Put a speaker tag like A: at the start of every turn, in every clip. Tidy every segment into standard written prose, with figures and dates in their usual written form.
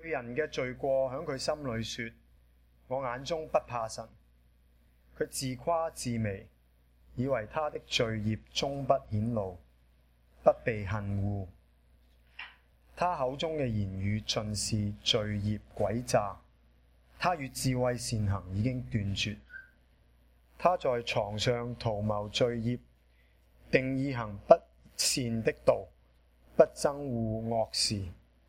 A: 人嘅罪過響佢心裏說，我眼中不怕神。佢自誇自媚，以為他的罪孽終不顯露，不被恨惡。他口中嘅言語盡是罪孽詭詐，他與智慧善行已經斷絕。他在床上圖謀罪孽，定意行不善的道，不憎惡惡事。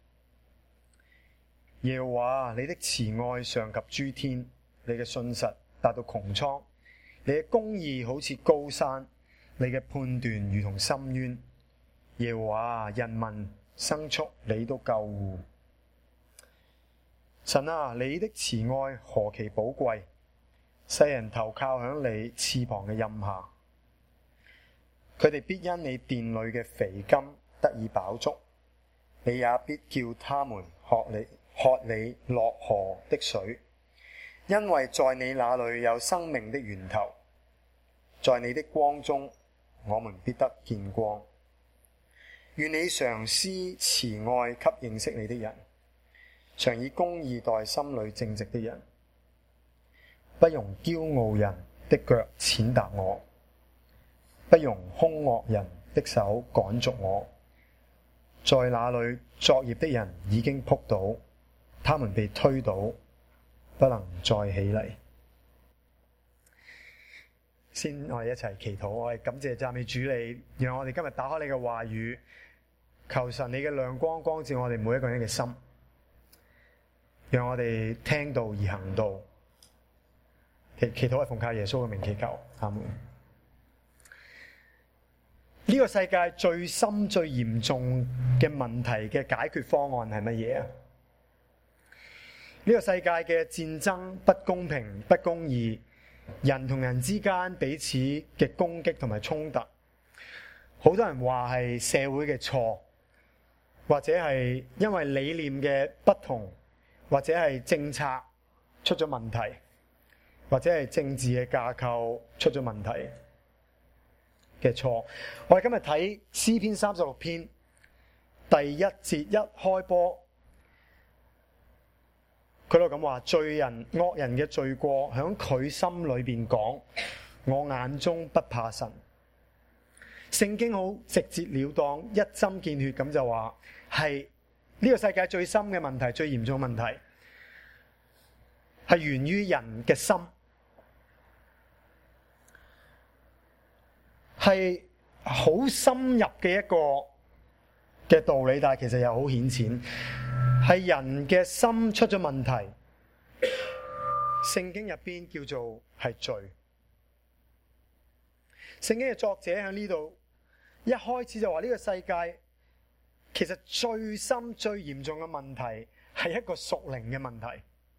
A: 耶和華，你的慈愛上及諸天，你嘅信實達到穹蒼，你嘅公義好似高山，你嘅判斷如同深淵。耶和華，人民牲畜你都救護。神啊，你的慈愛何其寶貴，世人投靠響你翅膀嘅蔭下，佢哋必因你殿裏嘅肥甘得以飽足，你也必叫他們喝你落河的水，因為在你那裏有生命的源頭，在你的光中我們必得見光。願你常施慈愛給認識你的人，常以公義待心裏正直的人，不容驕傲人的腳踐踏我，不容兇惡人的手趕逐我。在那裏作孽的人已經仆倒，他們被推倒，不能再起嚟。先我哋一齊祈禱，我哋感謝讚美主你，讓我哋今日打開你嘅話語，求神你嘅亮光光照我哋每一個人嘅心，讓我哋聽道而行道。祈禱係奉靠耶穌嘅名祈求，阿門。呢個世界最深最嚴重嘅問題嘅解決方案係乜嘢啊？呢個世界嘅戰爭、不公平、不公義，人同人之間彼此嘅攻擊同埋衝突，好多人話係社會嘅錯，或者係因為理念嘅不同，或者係政策出咗問題，或者係政治嘅架構出咗問題嘅錯。我哋今日睇詩篇36篇第一節一開波，佢都咁話：罪人惡人嘅罪過響佢心裏邊講，我眼中不怕神。聖經好直截了當，一針見血咁就話係呢個世界最深嘅問題、最嚴重嘅問題係源於人嘅心，係好深入嘅一個嘅道理，但係其實又好顯淺，係人嘅心出咗問題。聖經入邊叫做係罪。聖經嘅作者喺呢度一開始就話呢個世界其實最深最嚴重嘅問題係一個屬靈嘅問題。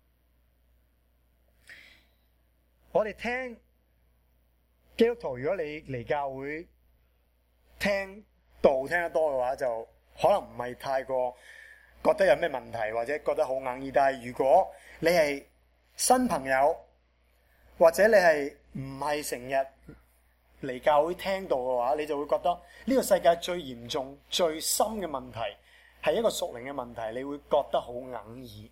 A: 我哋聽基督徒，如果你嚟教會聽道聽得多嘅話，就可能唔係太過覺得有咩問題，或者覺得好硬耳。但係如果你係新朋友，或者你係唔係成日嚟教會聽道嘅話，你就會覺得呢個世界最嚴重最深嘅問題係一個屬靈嘅問題，你會覺得好硬耳，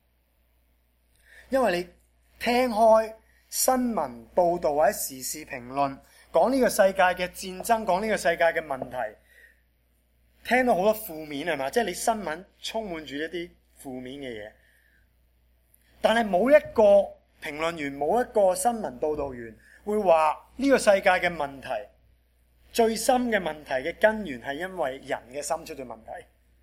A: 因為你聽開新聞報道或者時事評論講呢個世界嘅戰爭，講呢個世界嘅問題，聽到好多負面，係嘛？即係你新聞充滿住一啲負面嘅嘢，但係冇一個評論員，冇一個新聞報道員會話呢個世界嘅問題最深嘅問題嘅根源係因為人嘅心出咗問題。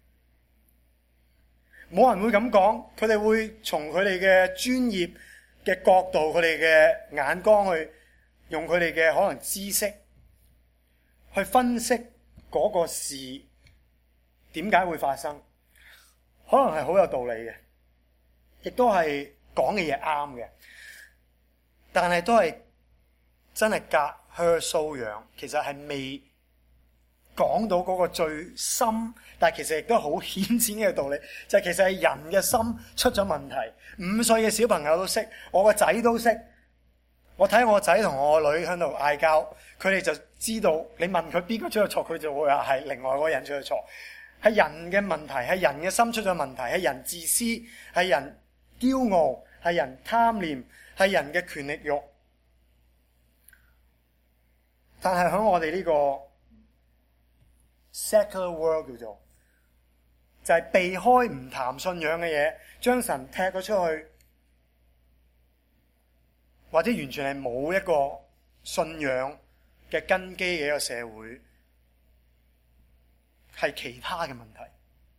A: 冇人會咁講，佢哋會從佢哋嘅專業嘅角度，佢哋嘅眼光去用佢哋嘅可能知識去分析嗰個事點解會發生，可能係好有道理嘅，亦都係講嘅嘢啱嘅，但係都係真係隔靴搔癢，其實係未講到嗰個最深，但係其實亦都好顯淺嘅道理，就係其實係人嘅心出咗問題。5歲嘅小朋友都識，我個仔都識。我睇我個仔同我個女喺度嗌交，佢哋就知道你問佢邊個出咗錯，佢就會話係另外嗰個人出咗錯。 係人嘅問題，係人嘅心出咗問題，係人自私，係人驕傲，係人貪念，係人嘅權力慾。但係喺我哋呢個 secular world 叫做，就係避開唔談信仰嘅嘢，將神踢咗出去，或者完全係冇一個信仰嘅根基嘅一個社會，係其他嘅問題。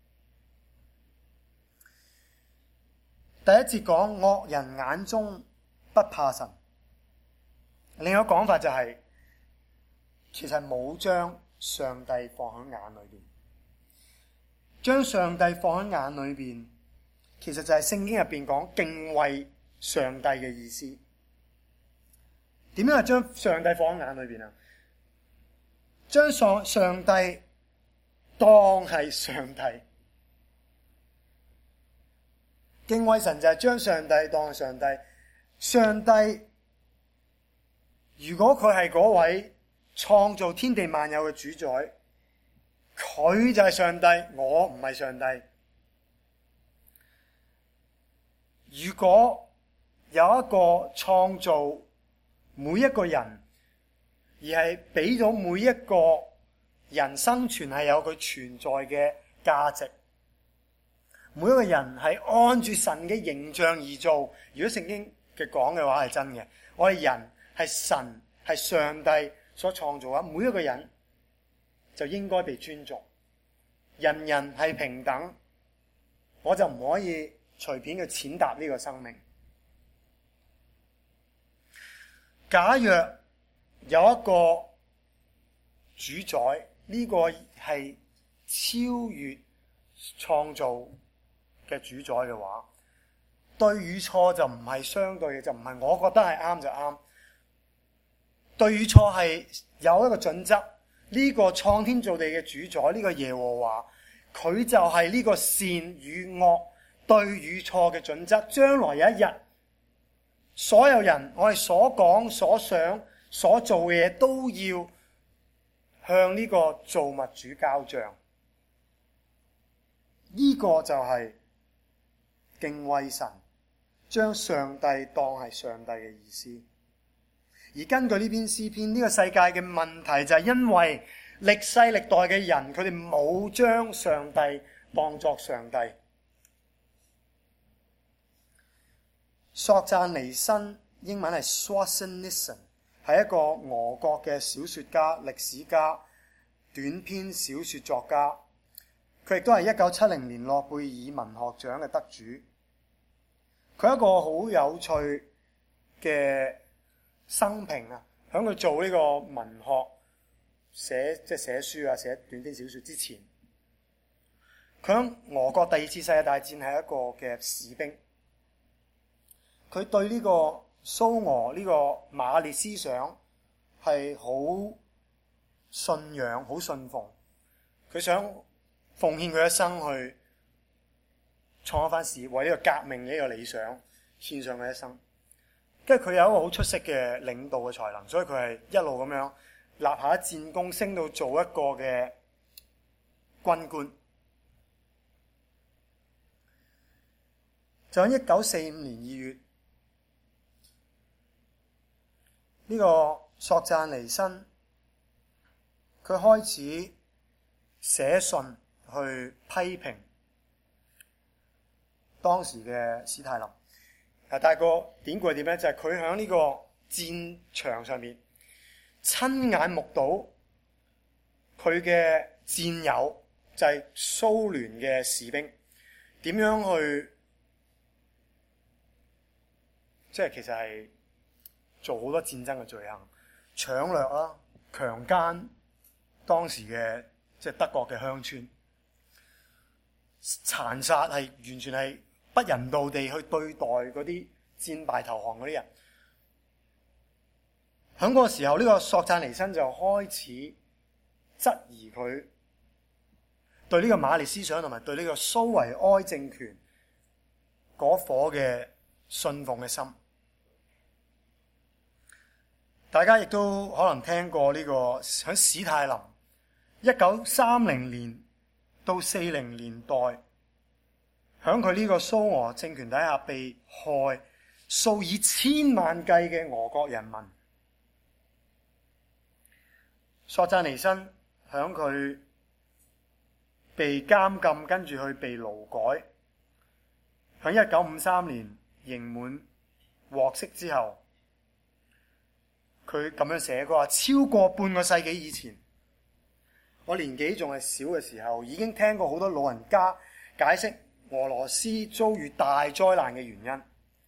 A: 第一節講惡人眼中不怕神，另一個講法就係、其實冇將上帝放喺眼裏邊。將上帝放喺眼裏邊，其實就係聖經入邊講敬畏上帝嘅意思。點樣係將上帝放喺眼裏邊啊？將上帝當係上帝。敬畏神就係將上帝當係上帝。上帝如果佢係嗰位創造天地萬有嘅主宰，佢就係上帝，我唔係上帝。如果有一個創造每一個人，而係俾咗每一個人生存係有佢存在嘅價值，每一個人係按住神嘅形象而做。如果聖經嘅講嘅話係真嘅，我哋人係神係上帝所創造嘅，每一個人就應該被尊重，人人係平等，我就唔可以隨便去踐踏呢個生命。假若有一個主宰，呢個係超越創造嘅主宰嘅話，對與錯就唔係相對嘅，就唔係我覺得係啱就啱。對與錯係有一個準則，呢個創天造地嘅主宰，呢個耶和華，佢就係呢個善與惡、對與錯嘅準則。將來有一日，所有人我哋所講、所想、所做嘅嘢，都要向呢個造物主交賬。呢個就係敬畏神，將上帝當係上帝嘅意思。而根據呢篇詩篇，呢個世界嘅問題就係因為歷世歷代嘅人，佢哋冇將上帝當作上帝。索贊尼辛，英文係 Solzhenitsyn， 係一個俄國嘅小說家、歷史家、短篇小說作家。佢亦都係1970年諾貝爾文學獎嘅得主。佢係一個好有趣嘅生平啊！喺佢做呢個文學寫書啊、寫短篇小說之前，佢喺俄國第二次世界大戰係一個嘅士兵。佢對呢個蘇俄呢個馬列思想係好信仰、好信奉。佢想奉獻佢一生去創一番事業，為呢個革命呢個理想獻上佢一生。跟住佢有一個好出色嘅領導嘅才能，所以佢係一路咁樣立下戰功，升到做一個嘅軍官。就喺1945年2月，呢個索贊尼辛佢開始寫信去批評當時嘅史太林。但係個典故係點咧？就係佢喺呢個戰場上面親眼目睹佢嘅戰友，就係蘇聯嘅士兵點樣去，即係其實係做好多戰爭嘅罪行，搶掠啦、強姦當時嘅即係德國嘅鄉村，殘殺係完全係不人道地去對待嗰啲戰敗投降嗰啲人。喺嗰個時候，呢個索贊尼辛就開始質疑佢對呢個馬列思想同埋對呢個蘇維埃政權嗰顆嘅信奉嘅心。大家亦都可能聽過呢個喺史太林1930年到40年代，響佢呢個蘇俄政權底下被害數以千萬計嘅俄國人民。索贊尼申響佢被監禁，跟住去被勞改，響1953年刑滿獲釋之後，佢咁樣寫，佢話超過半個世紀以前，我年紀仲係小嘅時候，已經聽過好多老人家解釋俄羅斯遭遇大災難嘅原因。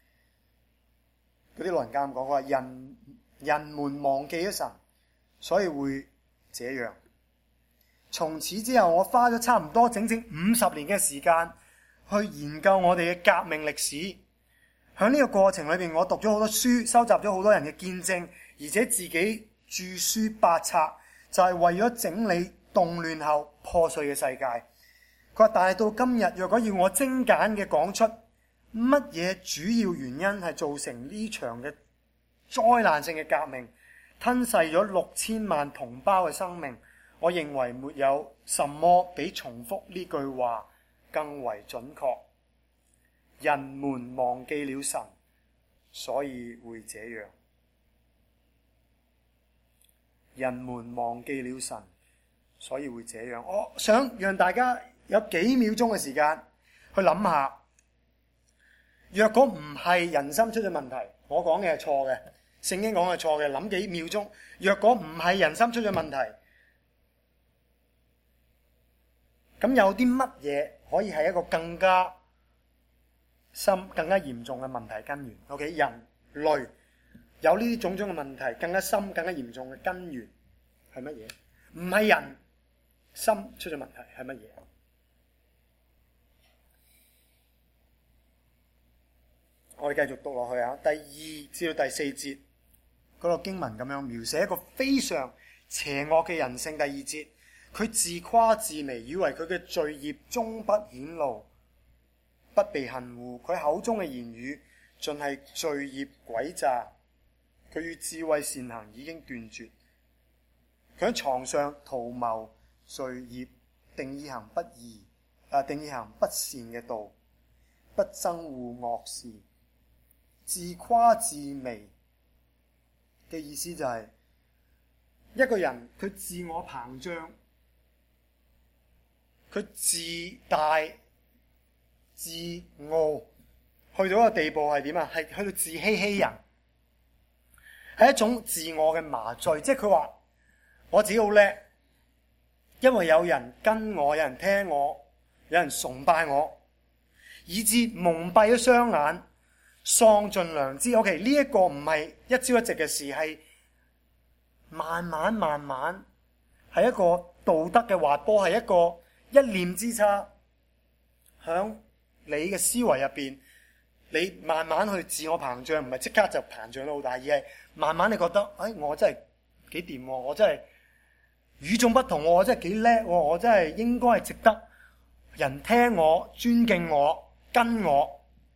A: 嗰啲老人家咁講，佢話人們忘記咗神，所以會這樣。從此之後，我花咗差唔多整整50年嘅時間去研究我哋嘅革命歷史。喺呢個過程裏邊，我讀咗好多書，收集咗好多人嘅見證，而且自己著書百冊，就係為咗整理動亂後破碎嘅世界。佢話，但係到今日，若果要我精簡嘅講出乜嘢主要原因係造成呢場嘅災難性嘅革命，吞噬咗6000萬同胞嘅生命，我認為沒有什麼比重複呢句話更為準確。人們忘記了神，所以會這樣。人們忘記了神，所以會這樣。我想讓大家有幾秒鐘嘅時間去諗下，若果唔係人心出咗問題，我講嘅係錯嘅，聖經講嘅係錯嘅，諗幾秒鐘。若果唔係人心出咗問題，咁有啲乜嘢可以係一個更加深、更加嚴重嘅問題根源 ？OK， 人類有呢啲種種嘅問題，更加深、更加嚴重嘅根源係乜嘢？唔係人心出咗問題，係乜嘢？我哋繼續讀落去啊！第2至到第4節嗰個經文咁樣描寫一個非常邪惡嘅人性。第2節，佢自誇自媚，以為佢嘅罪孽終不顯露，不被恨惡。佢口中嘅言語盡係罪孽詭詐，佢與智慧善行已經斷絕。佢喺床上圖謀罪孽，定意行不義，定意行不善嘅道，不憎惡惡事。自誇自媚嘅意思就係一個人佢自我膨脹，佢自大自傲，去到一個地步係點啊？係去到自欺欺人，係一種自我嘅麻醉。即係佢話我自己好叻，因為有人跟我，有人聽我，有人崇拜我，以致蒙蔽咗雙眼，喪盡良知。OK， 呢一個唔係一朝一夕嘅事，係慢慢係一個道德嘅滑坡，係一個一念之差，響你嘅思維入邊，你慢慢去自我膨脹，唔係即刻就膨脹到好大，而係慢慢你覺得，我真係幾掂，我真係與眾不同，我真係幾叻，我真係應該係值得人聽我、尊敬我、跟我。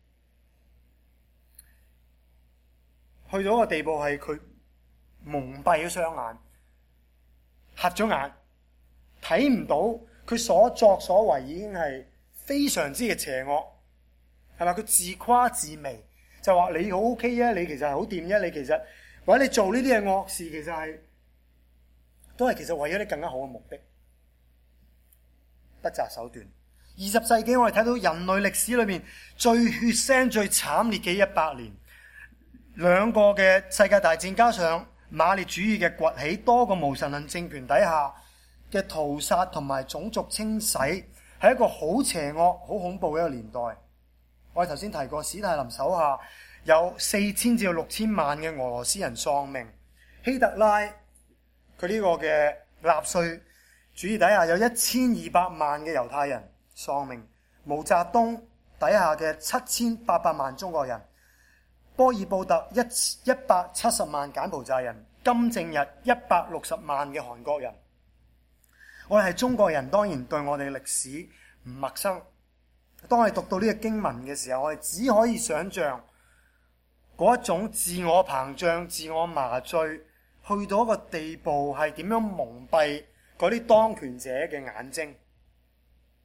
A: 去到一個地步係佢蒙蔽咗雙眼，瞎咗眼，睇唔到佢所作所為已經係非常之嘅邪惡，係咪？佢自誇自媚，就話你好 OK 啊，你其實係好掂啫，你其實或者你做呢啲嘅惡事，其實係都係其實為咗啲更加好嘅目的，不擇手段。20世紀我哋睇到人類歷史裏面最血腥、最慘烈嘅100年。兩個嘅世界大戰加上馬列主義嘅崛起，多個無神論政權底下嘅屠殺同埋種族清洗，係一個好邪惡、好恐怖嘅一個年代。我哋頭先提過，史太林手下有4000至6000萬嘅俄羅斯人喪命，希特拉佢呢個嘅納粹主義底下有1200萬嘅猶太人喪命，毛澤東底下嘅7800萬中國人，波爾布特170萬柬埔寨人，金正日160萬嘅韓國人。我哋係中國人，當然對我哋嘅歷史唔陌生。當我哋讀到呢個經文嘅時候，我哋只可以想像嗰一種自我膨脹、自我麻醉，去到一個地步係點樣蒙蔽嗰啲當權者嘅眼睛。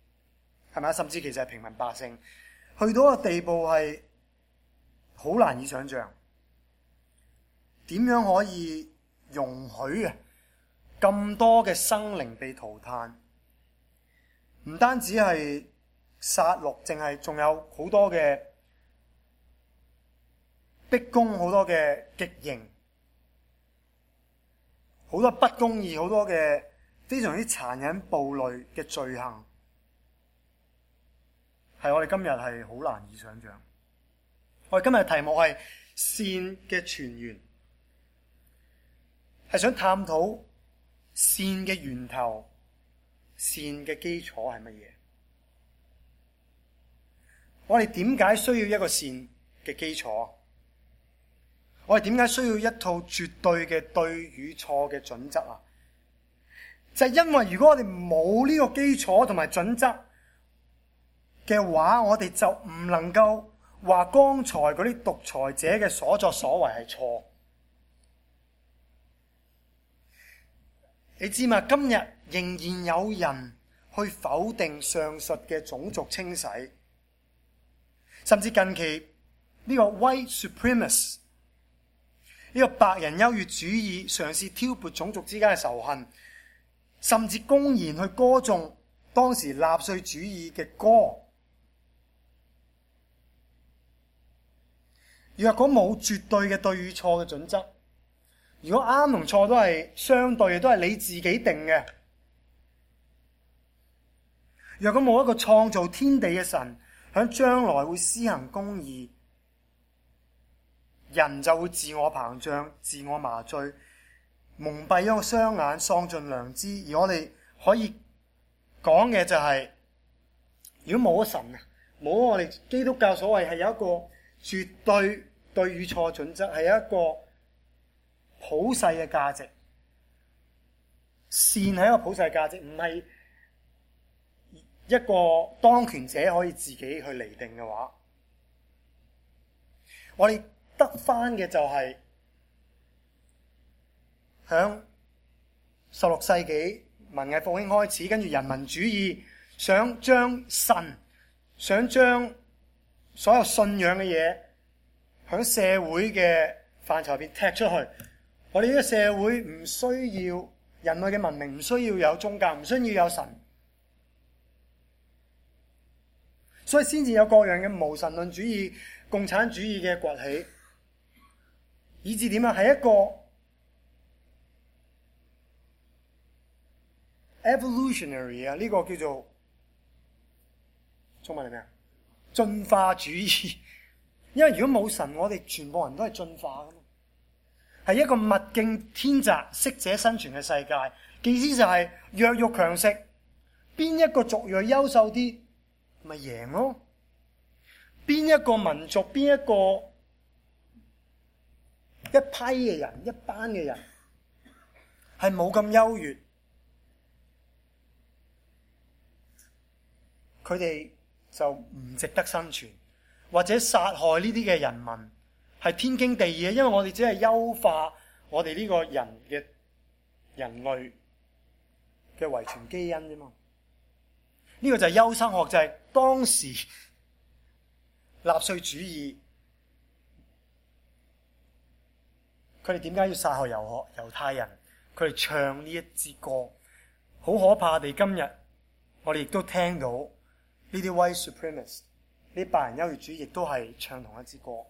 A: 係咪？甚至其實係平民百姓，去到個地步係好難以想像，點樣可以容許啊咁多嘅生靈被塗炭？唔單止係殺戮，淨係仲有好多嘅逼供，好多嘅極刑，好多不公義，好多嘅非常之殘忍暴戾嘅罪行，係我哋今日係好難以想像。我哋今日嘅題目係善嘅泉源，係想探討善嘅源頭，善嘅基礎係乜嘢？我哋點解需要一個善嘅基礎？我哋點解需要一套絕對嘅對與錯嘅準則啊？就係因為如果我哋冇呢個基礎同埋準則嘅話，我哋就唔能夠話剛才嗰啲獨裁者嘅所作所為係錯。你知嘛？今日仍然有人去否定上述嘅種族清洗，甚至近期呢個 white supremacist， 呢個白人優越主義嘗試挑撥種族之間嘅仇恨，甚至公然去歌頌當時納粹主義嘅歌。若果冇絕對嘅對與錯嘅準則，如果啱同錯都係相對嘅，都係你自己定嘅，若果冇一個創造天地嘅神響將來會施行公義，人就會自我膨脹、自我麻醉，蒙蔽咗個雙眼，喪盡良知。而我哋可以講嘅就係，如果冇咗神啊，冇我哋基督教所謂係有一個絕對對與錯準則，係有一個普世嘅價值，善係一個普世嘅價值，唔係一個當權者可以自己去釐定嘅話，我哋得返嘅就係響16世紀文藝復興開始，跟住人民主義想將神，想將所有信仰嘅嘢響社會嘅範疇入邊踢出去。我哋呢個社會唔需要，人類嘅文明唔需要有宗教，唔需要有神，所以先至有各樣嘅無神論主義、共產主義嘅崛起，以至點啊？係一個 evolutionary 啊，呢個叫做中文係咩啊？進化主義。因為如果冇神，我哋全部人都係進化噶嘛，係一個物競天擇、適者生存嘅世界。意思就係弱肉強食，邊一個族裔優秀啲，咪贏咯。邊一個民族，邊一批嘅人，一班嘅人係冇咁優越，佢哋就唔值得生存。或者殺害呢啲嘅人民係天經地義嘅，因為我哋只係優化我哋呢個人類嘅遺傳基因啫嘛。呢個就係優生學，就係當時納粹主義佢哋點解要殺害猶太人？佢哋唱呢一支歌，好可怕地，今日我哋亦都聽到呢啲 white supremacists，呢啲白人優越主義亦都係唱同一支歌，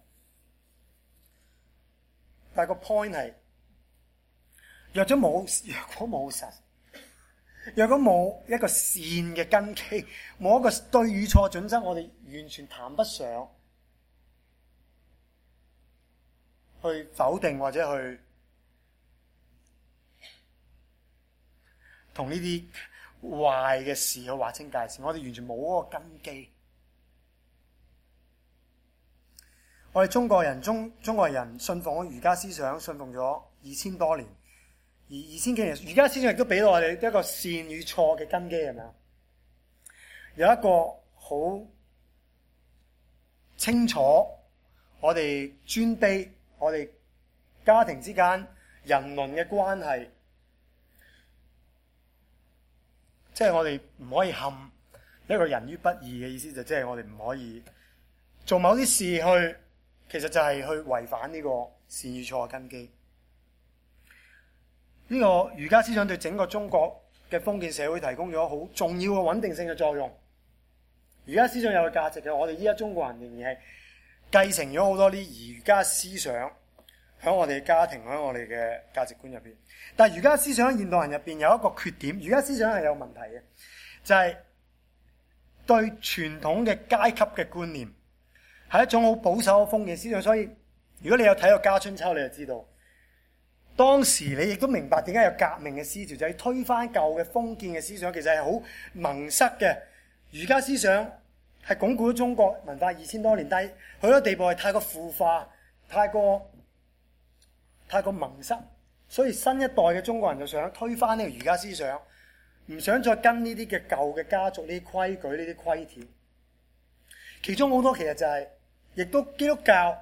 A: 但係個 point 係，若果冇神，若果冇一個善嘅根基，冇一個對與錯準則，我哋完全談不上去否定或者去同呢啲壞嘅事去劃清界線。我哋完全冇嗰個根基。我哋中國人信奉咗儒家思想，信奉咗2000多年，而2000幾年儒家思想亦都俾到我哋一個善與錯嘅根基，係咪啊？有一個好清楚，我哋尊卑，我哋家庭之間人倫嘅關係，即係我哋唔可以陷一個人於不義嘅意思就即係我哋唔可以做某啲事去，其實就係去違反呢個善與錯嘅根基。呢個儒家思想對整個中國嘅封建社會提供咗好重要嘅穩定性嘅作用。儒家思想有個價值嘅，我哋依家中國人仍然係繼承咗好多啲儒家思想喺我哋嘅家庭，喺我哋嘅價值觀入邊。但係儒家思想喺現代人入邊有一個缺點，儒家思想係有問題嘅，就係對傳統嘅階級嘅觀念係一種好保守嘅封建思想。所以如果你有睇過《家春秋》，你就知道當時你亦都明白點解有革命嘅思潮，就係推翻舊嘅封建嘅思想，其實係好蒙塞嘅。儒家思想係鞏固咗中國文化2000多年，但係去到地步係太過腐化，太過蒙塞，所以新一代嘅中國人就想推翻呢個儒家思想，唔想再跟呢啲嘅舊嘅家族呢啲規矩、呢啲規條。其中好多其實就係，亦都基督教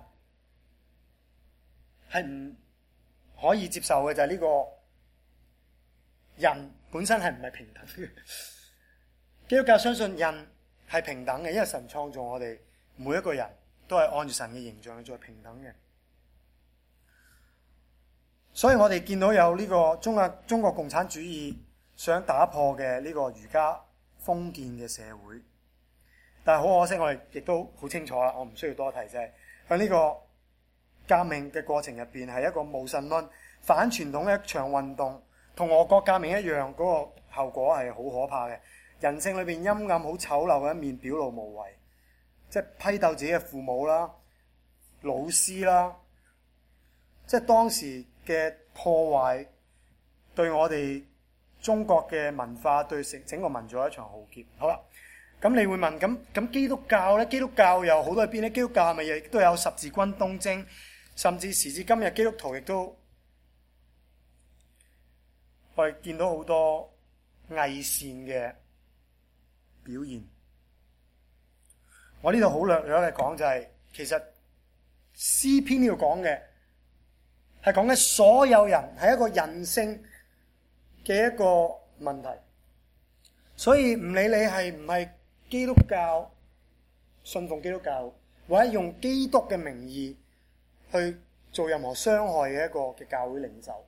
A: 係唔可以接受嘅，就係呢個人本身係唔係平等嘅。基督教相信人係平等嘅，因為神創造我哋每一個人都係按住神嘅形象去做平等嘅。所以我哋見到有呢個中國共產主義想打破嘅呢個儒家封建嘅社會，但係好可惜，我哋亦都好清楚啦，我唔需要多提，就係喺呢個革命嘅過程入邊係一個無神論反傳統嘅一場運動，同俄國革命一樣，嗰個後果係好可怕嘅。人性裏邊陰暗好醜陋嘅一面表露無遺，即係批鬥自己嘅父母啦、老師啦，即係當時嘅破壞對我哋中國嘅文化、對整個民族係一場浩劫。好啦，咁你會問，咁基督教咧？基督教又好多喺邊咧？基督教係咪亦都有十字軍東征？甚至時至今日，基督徒亦都我哋見到好多偽善嘅表現。我呢度好略略嘅講就係，其實詩篇呢度講嘅係講緊所有人係一個人性嘅一個問題，所以唔理你係唔係基督教，信奉基督教，或者用基督嘅名義去做任何傷害嘅一個嘅教會領袖，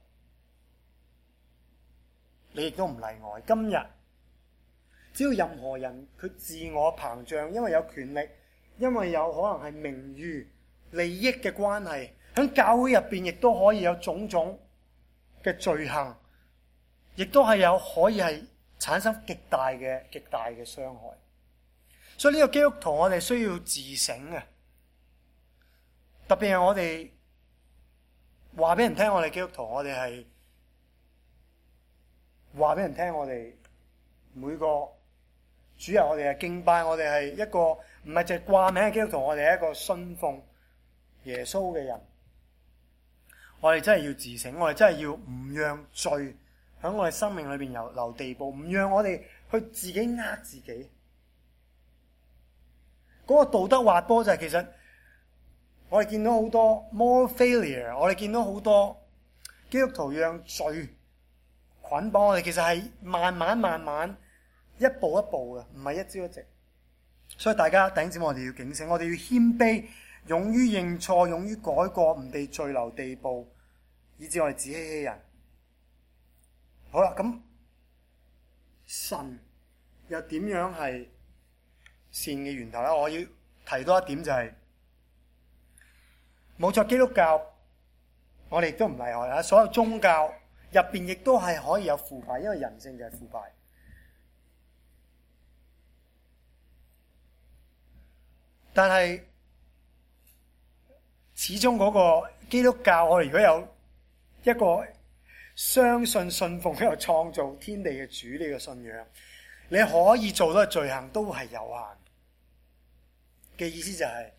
A: 你亦都唔例外。今日只要任何人佢自我膨脹，因為有權力，因為有可能係名譽、利益嘅關係，喺教會入邊亦都可以有種種嘅罪行，亦都係有可以係產生極大嘅傷害。所以呢個基督徒我哋需要自省嘅，特別係我哋話俾人聽，我哋基督徒，我哋係話俾人聽，我哋每個主日我哋係敬拜，我哋係一個唔係淨係掛名嘅基督徒，我哋係一個信奉耶穌嘅人。我哋真係要自省，我哋真係要唔讓罪喺我哋生命裏邊留地步，唔讓我哋去自己呃自己。嗰個道德滑坡就係，其實我哋見到好多 moral failure， 我哋見到好多基督徒讓罪捆綁我哋，其實係慢慢一步一步嘅，唔係一朝一夕。所以大家弟兄姊妹，我哋要警醒，我哋要謙卑，勇於認錯，勇於改過，唔被罪留地步，以致我哋自欺欺人。好啦，咁神又點樣係善嘅源頭咧？我要提多一點就係，冇錯，基督教我哋亦都唔例外啦。所有宗教入邊亦都係可以有腐敗，因為人性就係腐敗。但係始終嗰個基督教，我哋如果有一個相信信奉呢個創造天地嘅主呢個信仰，你可以做到嘅罪行都係有限嘅。意思就係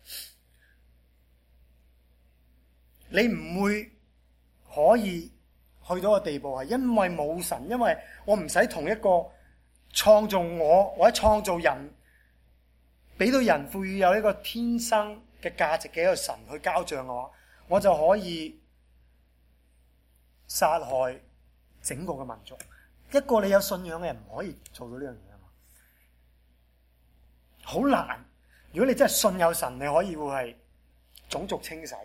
A: 你唔會可以去到個地步係因為冇神，因為我唔使同一個創造我或者創造人，俾到人賦予有一個天生嘅價值嘅一個神去交賬嘅話，我就可以殺害整個嘅民族。一個你有信仰嘅人唔可以做到呢樣嘢啊嘛。
B: 好難。如果你真係信有神，你可以會係種族清洗。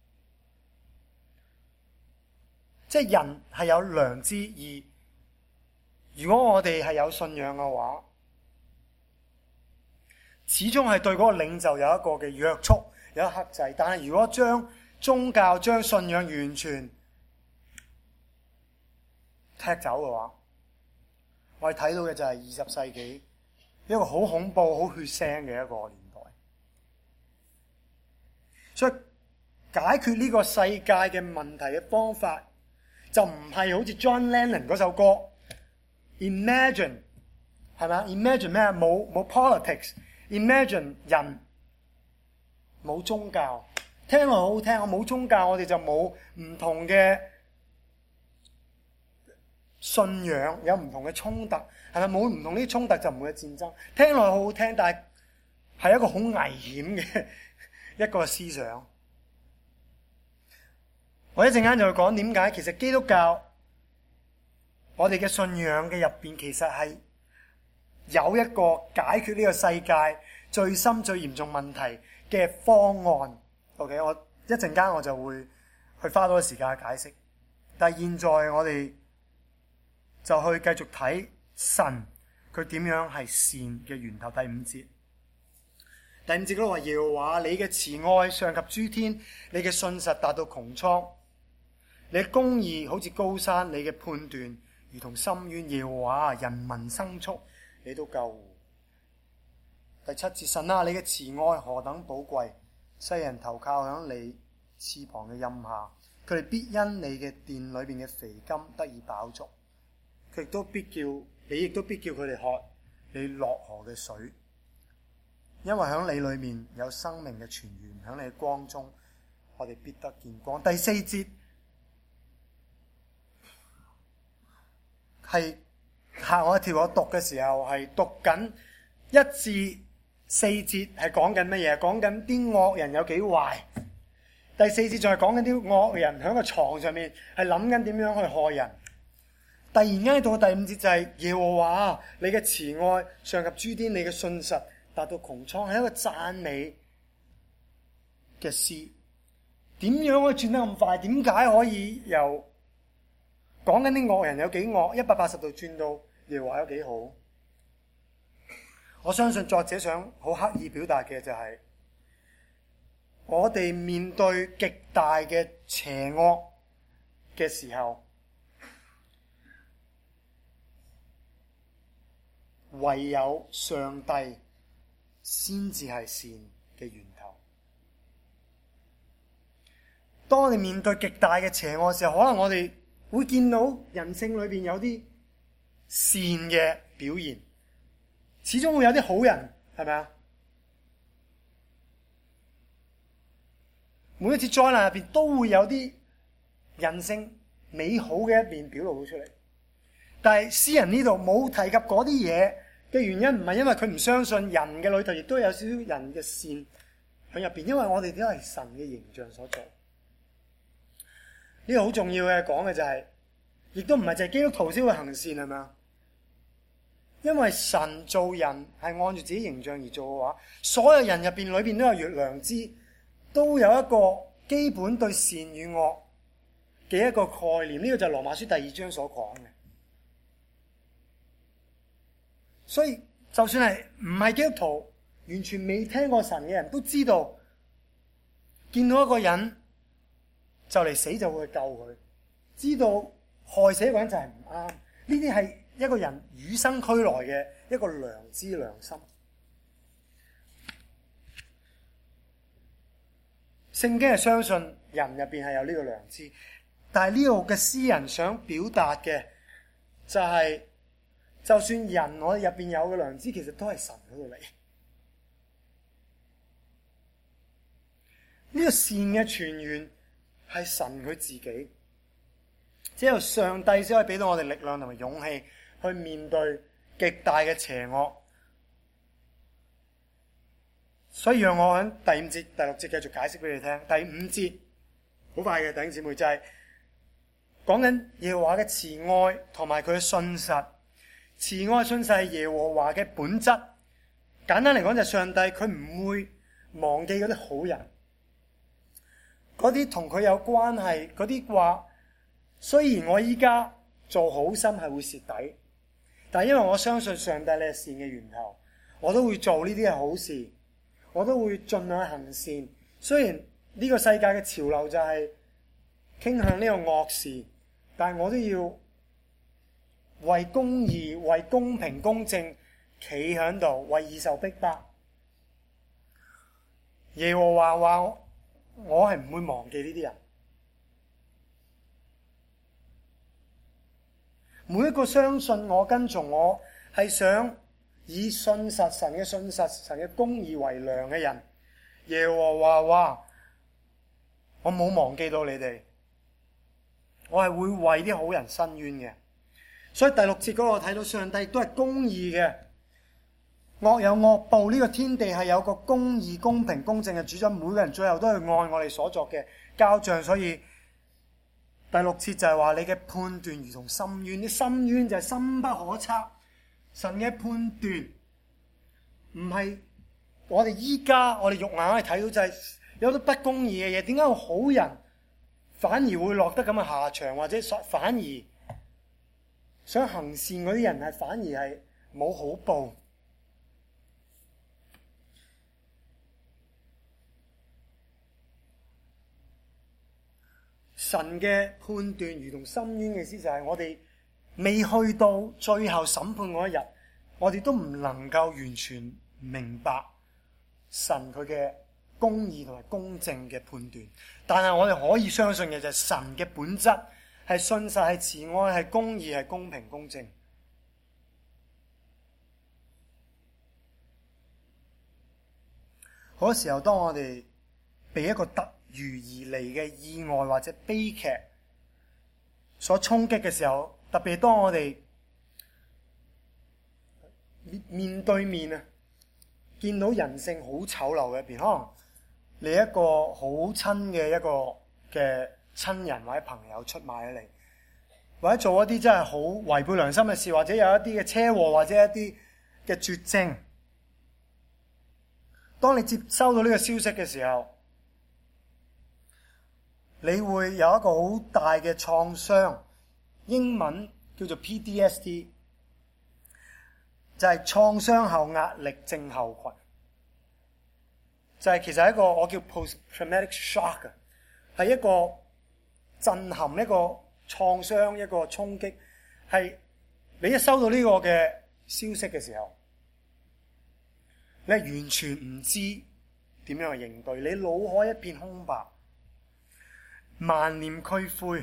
B: 即係人係有良知，而如果我哋係有信仰嘅話，始終係對嗰個領袖有一個嘅約束，有一個克制。但係如果將宗教、將信仰完全踢走嘅話，我哋睇到嘅就係20世紀一個好恐怖、好血腥嘅一個年代。所以解決呢個世界嘅問題嘅方法，就唔係好似 John Lennon 嗰首歌 Imagine， 係咪啊？ Imagine 咩？冇 politics，Imagine 人冇宗教，聽落好聽。我冇宗教，我哋就冇唔同嘅信仰，有唔同嘅衝突，係咪？冇唔同呢啲衝突就唔會有戰爭。聽落好好聽，但係一個好危險嘅一個思想。我一陣間就會講點解其實基督教我哋嘅信仰嘅入邊其實係有一個解決呢個世界最深最嚴重問題嘅方案。OK， 我一陣間我就會去花多啲時間去解釋。但係現在我哋就去繼續睇神佢點樣係善嘅源頭。第5節嗰度話，耶和華你嘅慈愛上及諸天，你嘅信實達到穹蒼，你嘅公義好似高山，你嘅判斷如同深淵。耶和華人民牲畜你都救護。第7節，神啊，你嘅慈愛何等寶貴，世人投靠響你翅膀嘅蔭下，佢哋必因你嘅殿裏邊嘅肥甘得以飽足，你亦都必叫佢哋喝你落河嘅水，因為響你裏面有生命嘅泉源，響你嘅光中我哋必得見光。第4節係嚇我讀嘅時候係讀緊1至4節，係講緊乜嘢？講緊啲惡人有幾壞。第4節仲係講緊啲惡人喺個床上面係諗緊點樣去害人。突然間到第5節就係耶和華你嘅慈愛上及諸天，你嘅信實達到穹蒼，係一個讚美嘅詩。點樣可以轉得咁快？點解可以由講緊啲惡人有幾惡180度轉到耶和華有幾好？我相信作者想好刻意表達嘅就係，我哋面對極大嘅邪惡嘅時候，唯有上帝先至係善嘅源頭。當我哋面對極大嘅邪惡嘅時候，可能我哋會見到人性裏邊有啲善嘅表現，始終會有啲好人，係咪啊？每一次災難入邊都會有啲人性美好嘅一面表露到出嚟，但係詩人呢度冇提及嗰啲嘢嘅原因，唔係因為佢唔相信人嘅裏頭亦都有少少人嘅善喺入邊，因為我哋都係神嘅形象所做。呢個好重要嘅講嘅就係，亦都唔係就係基督徒先會行善，係咪啊？因為神做人係按住自己形象而做嘅話，所有人裏邊都有良知，都有一個基本對善與惡嘅一個概念。呢個就係羅馬書第2章所講嘅。所以就算係唔係基督徒，完全未聽過神嘅人都知道，見到一個人就嚟死就會去救佢，知道害死一個人就係唔啱。呢啲係一個人與生俱來嘅一個良知良心。聖經係相信人入邊係有呢個良知，但係呢度嘅詩人想表達嘅就係，就算人我哋入邊有嘅良知，其實都係神嗰度嚟。呢個善嘅泉源係神佢自己，只有上帝先可以俾到我哋力量同埋勇氣去面對極大嘅邪惡。所以讓我喺第5節、第6節繼續解釋俾你聽。第5節好快嘅，弟兄姊妹，就係講緊耶和華嘅慈愛同埋佢嘅信實。慈愛信實係耶和華嘅本質， 簡單嚟講就係上帝佢唔會忘記嗰啲好人，嗰啲同佢有關係，嗰啲話雖然我依家做好心係會蝕底，但係因為我相信上帝你係善嘅源頭，我都會做呢啲係好事，我都會盡量行善。雖然呢個世界嘅潮流就係傾向呢個惡事，但係我都要為公義、為公平公正企喺度，為義受逼迫。耶和華話我係唔會忘記呢啲人。每一個相信我、跟從我，係想以信實神嘅信實、神嘅公義為良嘅人，耶和華話我冇忘記到你哋，我係會為啲好人伸冤嘅。所以第6節嗰個睇到上帝都係公義嘅，惡有惡報，呢個天地係有個公義、公平、公正嘅主宰，每個人最後都係按我哋所作嘅交賬。所以第6節就係話你嘅判斷如同深淵，啲深淵就係深不可測。神嘅判斷唔係我哋依家我哋肉眼可以睇到，就係有啲不公義嘅嘢。點解個好人反而會落得咁嘅下場，或者反而想行善嗰啲人係反而係冇好報？神嘅判斷如同深淵嘅意思就係我哋未去到最後審判嗰一日，我哋都唔能夠完全明白神佢嘅公義同埋公正嘅判斷。但係我哋可以相信嘅就係神嘅本質係信實、係慈愛、係公義、係公平公正。好多時候當我哋被一個突如而嚟嘅意外或者悲劇所衝擊嘅時候，特別當我哋面對面啊，見到人性好醜陋嘅一邊，可能你一個好親嘅一個嘅親人或者朋友出賣咗你，或者做一啲真係好違背良心嘅事，或者有一啲嘅車禍，或者一啲嘅絕症。當你接收到呢個消息嘅時候，你會有一個好大嘅創傷，英文叫做 PTSD， 就係創傷後壓力症候群，就係其實係一個我叫 post-traumatic shock， 係一個震撼、一個創傷、一個衝擊，係你一收到呢個嘅消息嘅時候，你係完全唔知點樣去應對，你腦海一片空白，萬念俱灰。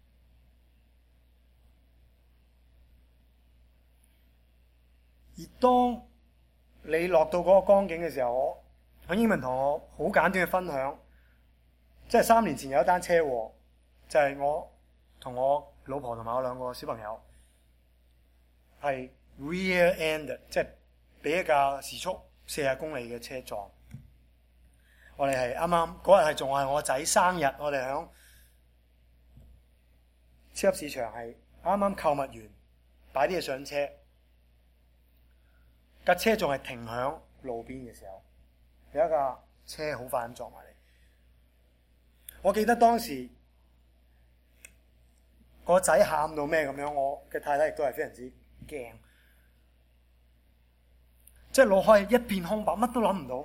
B: 而當你落到嗰個光景嘅時候，我英文同我好簡短嘅分享，即係3年前有一單車禍，就係我同我老婆同埋我2個小朋友係 rear end， 即係俾一架時速40公里嘅車撞。我哋係啱啱嗰日係仲係我仔生日，我哋響超級市場係啱啱購物完，擺啲嘢上車，架車仲係停響路邊嘅時候，有一架車好快咁撞埋嚟。我記得當時個仔喊到咩咁樣，我嘅太太亦都係非常之驚，即係腦海一片空白，乜都諗唔到。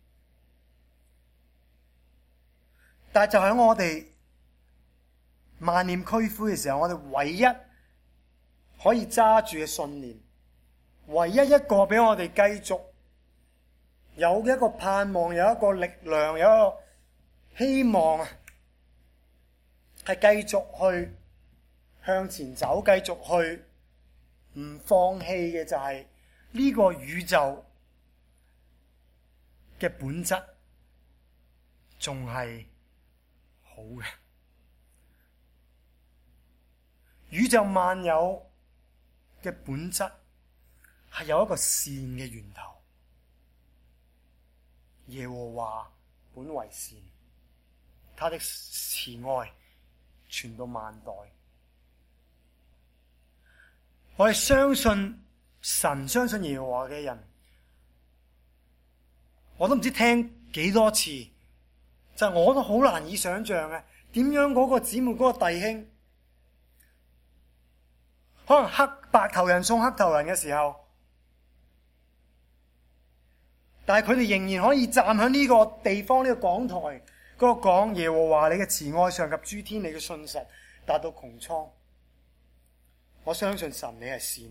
B: 但係就喺我哋萬念俱灰嘅時候，我哋唯一可以揸住嘅信念，唯一一個俾我哋繼續有一個盼望，有一個力量，有一個希望啊，係繼續去向前走，繼續去唔放棄嘅就係呢個宇宙嘅本質仲係好嘅。宇宙萬有嘅本質係有一個善嘅源頭，耶和華本為善，他的慈愛傳到萬代。我哋相信神，相信耶和華嘅人， 我都唔知聽幾多次，就係我都好難以想像嘅，點樣嗰個姊妹嗰個弟兄，可能白頭人送黑頭人嘅時候，但係佢哋仍然可以站喺呢個地方呢個講台嗰個講耶和華你嘅慈愛上及諸天，你嘅信實達到穹蒼。我相信神你係善，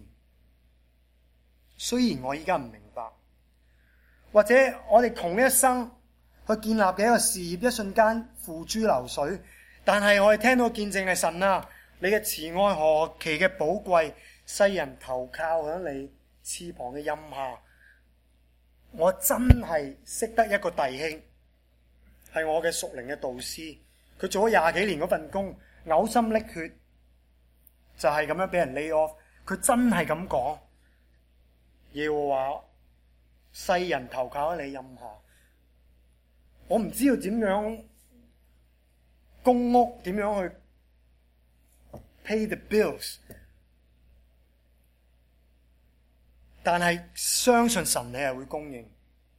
B: 雖然我依家唔明白，或者我哋窮一生去建立嘅一個事業，一瞬間付諸流水，但係我哋聽到見證係神啊，你嘅慈愛何其嘅寶貴，世人投靠喺你翅膀嘅蔭下。我真係識得一個弟兄，係我嘅屬靈嘅導師，佢做咗20幾年嗰份工，嘔心瀝血，就係咁樣俾人 lay off。佢真係咁講，耶和華世人投靠喺你蔭下。我唔知道點樣供屋，點樣去 pay the bills， 但係相信神你係會供應。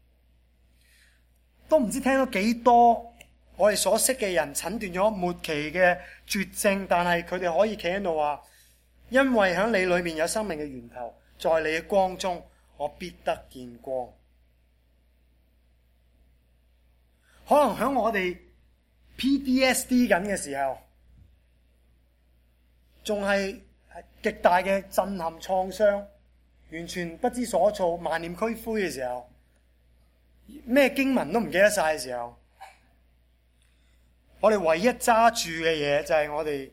B: 都唔知聽到幾多我哋所識嘅人診斷咗末期嘅絕症，但係佢哋可以企喺度話，因為喺你裏面有生命嘅源頭，在你嘅光中我必得見光。可能喺我哋 PTSD 緊嘅時候，仲係極大嘅震撼創傷，完全不知所措、萬念俱灰嘅時候，咩經文都唔記得晒嘅時候，我哋唯一揸住嘅嘢就係我哋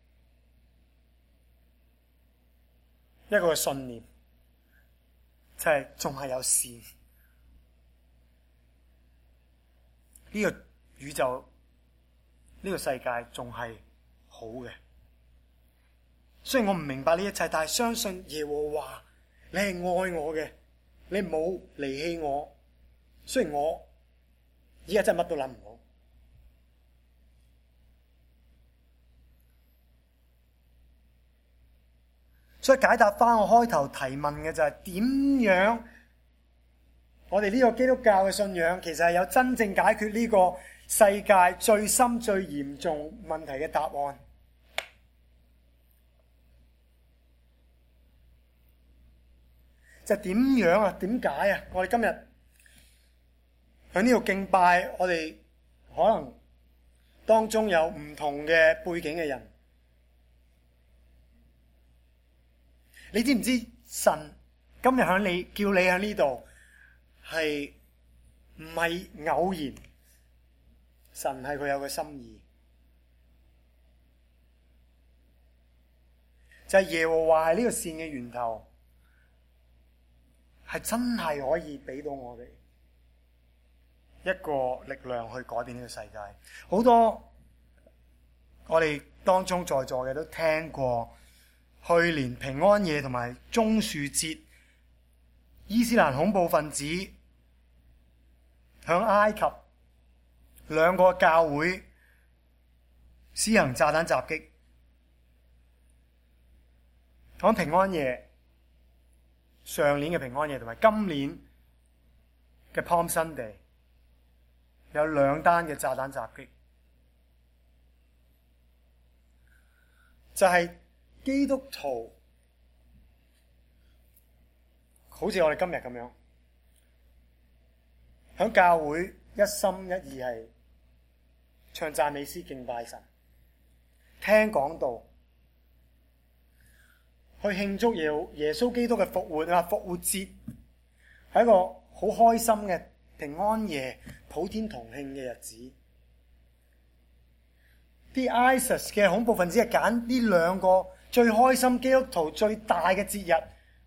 B: 一個信念，就係仲係有善。呢個宇宙，呢個世界仲係好嘅。雖然我唔明白呢一切，但係相信耶和華你係愛我嘅，你冇離棄我。雖然我而家真係乜都諗唔到，所以解答翻我開頭提問嘅就係點樣我哋呢個基督教嘅信仰其實係有真正解決呢個世界最深最嚴重問題嘅答案。就點樣啊？點解啊？我哋今日喺呢度敬拜，我哋可能當中有唔同嘅背景嘅人，你知唔知神今日響你叫你喺呢度係唔係偶然？神係佢有個心意，就係耶和華係呢個善嘅源頭，係真係可以俾到我哋一個力量去改變呢個世界。好多我哋當中在座嘅都聽過，去年平安夜同埋棕樹節，伊斯蘭恐怖分子向埃及兩個教會施行炸彈襲擊。講平安夜，上年嘅平安夜同埋今年嘅 Palm Sunday 有兩單嘅炸彈襲擊，就係基督徒好似我哋今日咁樣，喺教會一心一意係唱讚美詩敬拜神，聽講道，去慶祝耶穌基督嘅復活啊！復活節係一個好開心嘅平安夜，普天同慶嘅日子。啲 ISIS 嘅恐怖分子係揀呢兩個最開心基督徒最大嘅節日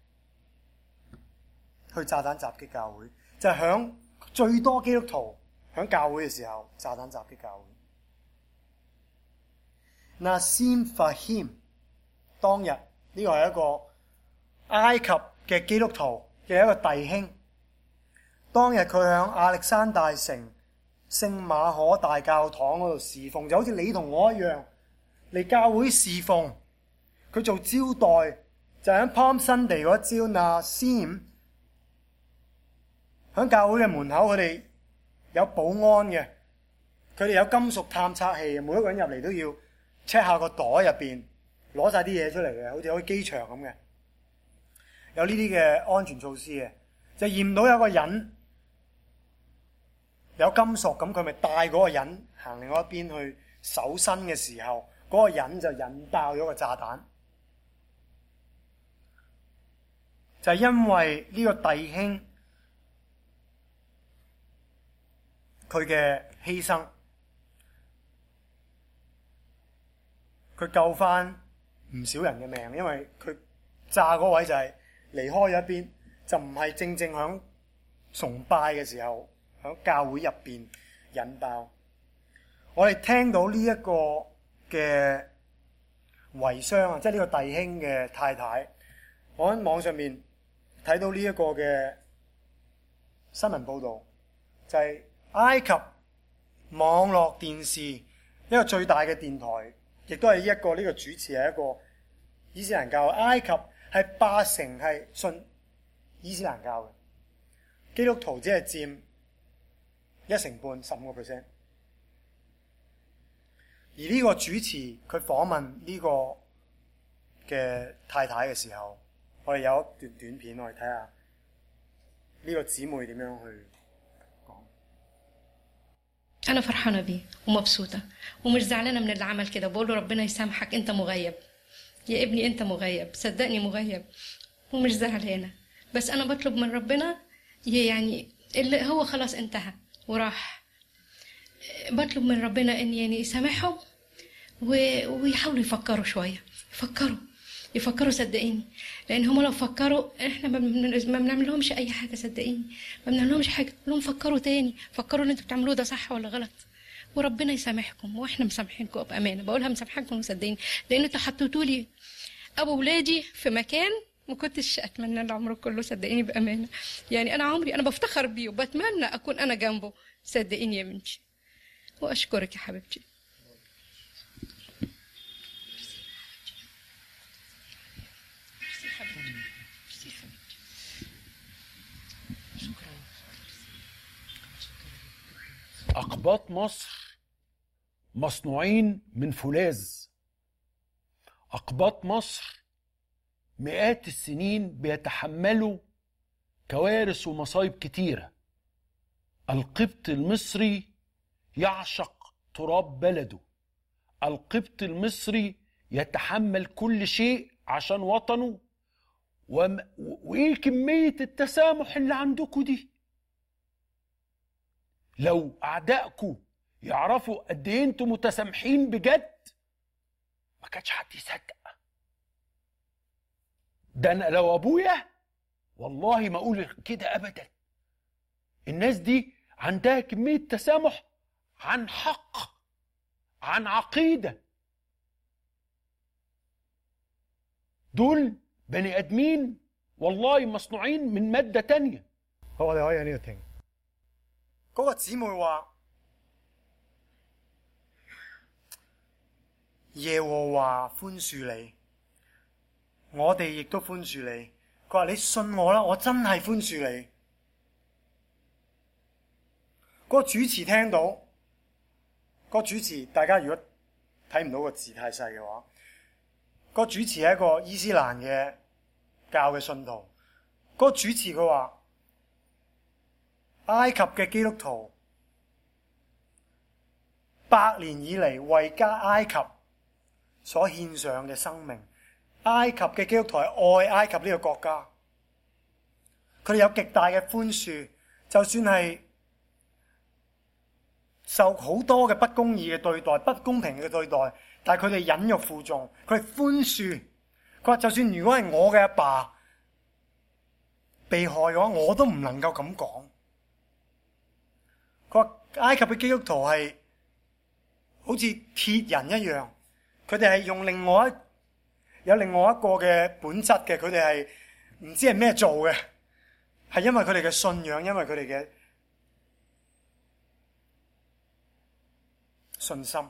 B: 去炸彈襲擊教會，就係響最多基督徒響教會嘅時候炸彈襲擊教會。Nassim Fahim 當日呢個係一個埃及嘅基督徒嘅一個弟兄，當日佢響亞歷山大城聖馬可大教堂嗰度侍奉，就好似你同我一樣嚟教會侍奉。佢做招待，就喺 Palm Sunday 嗰朝，Nassim 喺教會嘅門口，佢哋有保安嘅，佢哋有金屬探測器，每一個人入嚟都要 check 下個袋入邊，攞晒啲嘢出嚟嘅，好似喺機場咁嘅。有呢啲嘅安全措施嘅，就驗到有個人有金屬，咁佢咪帶嗰個人行另外一邊去搜身嘅時候，嗰個人就引爆咗個炸彈。就係因為呢個弟兄佢嘅犧牲，佢救翻唔少人嘅命，因為佢炸嗰位就係離開咗一邊，就唔係正正響崇拜嘅時候響教會入邊引爆。我哋聽到呢一個嘅遺孀啊，即係呢個弟兄嘅太太，我喺網上面睇到呢一個嘅新聞報導，就係埃及網絡電視一個最大嘅電台，亦都係呢個主持係一個伊斯蘭教。埃及係80%係信伊斯蘭教嘅，基督徒只係佔1成半15%。而呢個主持佢訪問呢個嘅太太嘅時候，我哋有一段短片，我哋睇下呢個姊妹點樣去講。
C: أنا فرحانة بيه ومبسوطة ومش زعلانة من اللي عمل كده، بقول له ربنا يسامحك، أنت مغيب يا ابني، أنت مغيب، صدقني مغيب، ومش زعلانة، بس أنا بطلب من ربنا يعني اللي هو خلاص انتهى وراح، بطلب من ربنا إن يعني يسامحهم ويحاولوا يفكروا شوية، يفكروا صدقيني، لان هم لو فكروا احنا ما بنعمل لهمش اي حاجه، صدقيني ما بنعمل لهمش حاجه، لهم فكروا تاني، فكروا ان انتوا بتعملوه ده صح ولا غلط، وربنا يسامحكم واحنا مسامحينكم بامانه، بقولها مسامحاكم وصدقيني، لان انتوا حطيتوا لي ابو ولادي في مكان ما كنتش اتمنى العمر كله، صدقيني بامانه، يعني انا عمري انا بفتخر بيه وبتمنى اكون انا جنبه، صدقيني يا بنتي، واشكرك يا حبيبتي.
D: أقباط مصر مصنوعين من فولاذ. أقباط مصر مئات السنين بيتحملوا كوارث ومصايب كتيرة. القبط المصري يعشق تراب بلده، القبط المصري يتحمل كل شيء عشان وطنه. وإيه كمية التسامح اللي عندكم دي؟ لو أعدائكم يعرفوا قد إيه أنتم متسامحين بجد ما كانش حد يصدق. ده أنا لو أبويا والله ما أقول كده أبدا. الناس دي عندها كمية تسامح عن حق، عن عقيدة. دول بني آدمين والله مصنوعين من مادة تانية.
A: 好，我哋可以喺呢度停。
B: 嗰個姊妹話：耶和華寬恕你，我哋亦都寬恕你。佢話：你信我啦，我真係寬恕你。嗰個主持聽到，嗰個主持大家如果睇唔到個字太細嘅話，嗰個主持係一個伊斯蘭嘅教嘅信徒。嗰個主持佢話：埃及嘅基督徒100年以嚟為埃及所獻上嘅生命，埃及嘅基督徒係愛埃及呢個國家，佢哋有極大嘅寬恕，就算係受好多嘅不公義嘅對待、不公平嘅對待，但係佢哋忍辱負重，佢哋寬恕。佢話就算如果係我嘅阿爸被害嘅話，我都唔能夠咁講。佢話埃及嘅基督徒係好似鐵人一樣，佢哋係用有另外一個嘅本質嘅，佢哋係唔知係咩做嘅，係因為佢哋嘅信仰，因為佢哋嘅信心。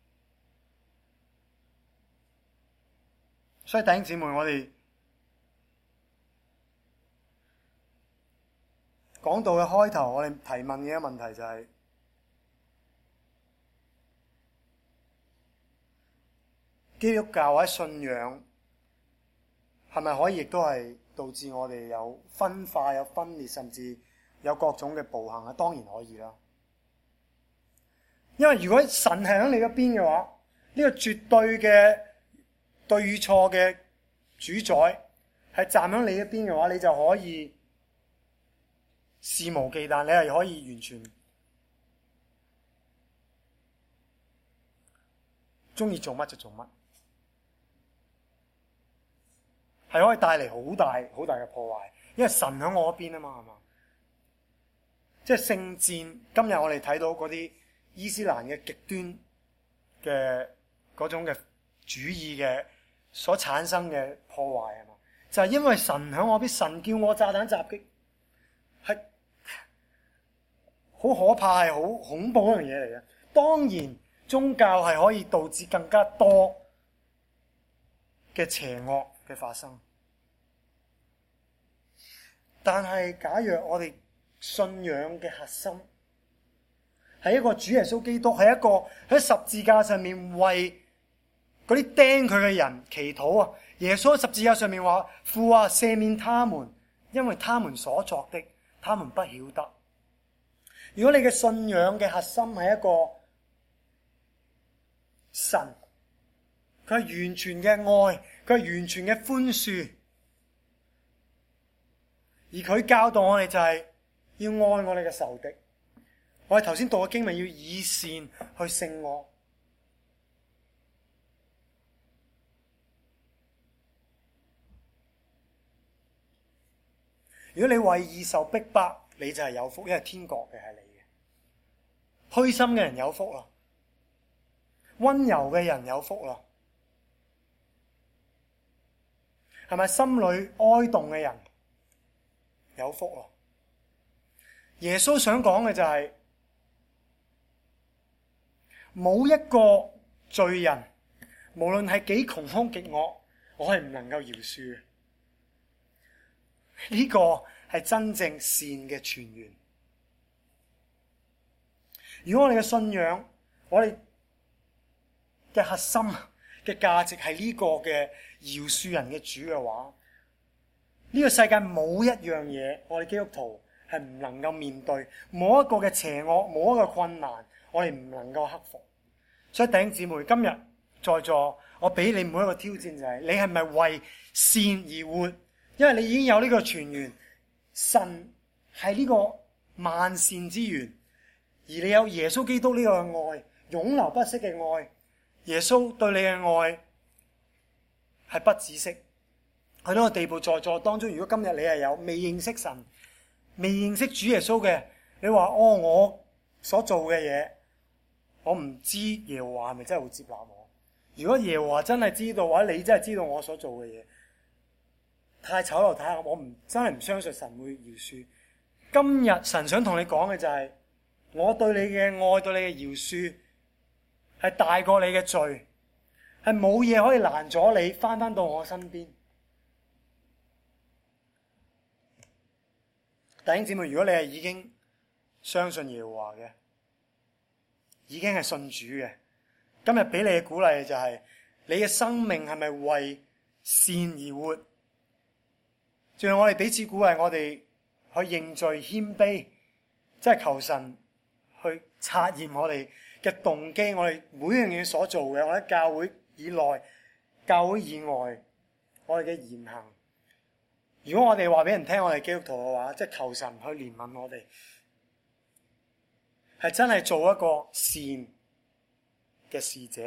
B: 所以弟兄姊妹，我講道嘅開頭，我哋提問嘅一個問題就係、基督教或者信仰係咪可以亦都係導致我哋有分化、有分裂，甚至有各種嘅暴行啊？當然可以啦。因為如果神係喺你嗰邊嘅話，呢個絕對嘅對與錯嘅主宰係站喺你一邊嘅話，你就可以肆無忌憚，你係可以完全中意做乜就做乜，係可以帶嚟好大好大嘅破壞。因為神喺我嗰邊啊嘛，係嘛？即係聖戰，今日我哋睇到嗰啲伊斯蘭嘅極端嘅嗰種嘅主義嘅所產生嘅破壞係嘛？就係因為神喺我邊，神叫我炸彈襲擊，係好可怕，係好恐怖一樣嘢嚟嘅。當然，宗教係可以導致更加多嘅邪惡嘅發生。但係，假若我哋信仰嘅核心係一個主耶穌基督，係一個喺十字架上面為嗰啲釘佢嘅人祈禱啊！耶穌喺十字架上面話：父啊，赦免他們，因為他們所作的，他們不曉得。如果你嘅信仰嘅核心係一個神，佢係完全嘅愛，佢係完全嘅寬恕，而佢教導我哋就係要愛我哋嘅仇敵。我哋頭先讀嘅經文要以善去勝惡。如果你為義受逼迫，你就係有福，因為天國嘅係你嘅。虛心嘅人有福啦，溫柔嘅人有福啦，係咪？心裏哀慟嘅人有福啦。耶穌想講嘅就係、冇一個罪人，無論係幾窮兇極惡，我係唔能夠饒恕嘅。呢個係真正善嘅泉源。如果我哋嘅信仰，我哋嘅核心嘅價值係呢個嘅饒恕人嘅主嘅話，呢個世界冇一樣嘢我哋基督徒係唔能夠面對，冇一個嘅邪惡，冇一個困難，我哋唔能夠克服。所以弟兄姊妹，今日在座，我俾你每一個挑戰就係、你係咪為善而活？因為你已經有呢個泉源，神係呢個萬善之源，而你有耶穌基督呢個愛，永流不息嘅愛。耶穌對你嘅愛係不止息，去到個地步，在座當中，如果今日你係有未認識神、未認識主耶穌嘅，你話我所做嘅嘢，我唔知耶和華係咪真係會接納我？如果耶和華真係知道，或者你真係知道我所做嘅嘢太醜陋，睇下我真係唔相信神會饒恕。今日神想同你講嘅就係、我對你嘅愛，對你嘅饒恕係大過你嘅罪，係冇嘢可以攔阻你翻到我身邊。弟兄姊妹，如果你係已經相信耶和華嘅，已經係信主嘅，今日俾你嘅鼓勵就係、你嘅生命係咪為善而活？仲有我哋彼此鼓勵，我哋去認罪謙卑，即係求神去察驗我哋嘅動機，我哋每樣嘢所做嘅，我喺教會以內、教會以外，我哋嘅言行。如果我哋話俾人聽我哋基督徒嘅話，即係求神去憐憫我哋，係真係做一個善嘅使者。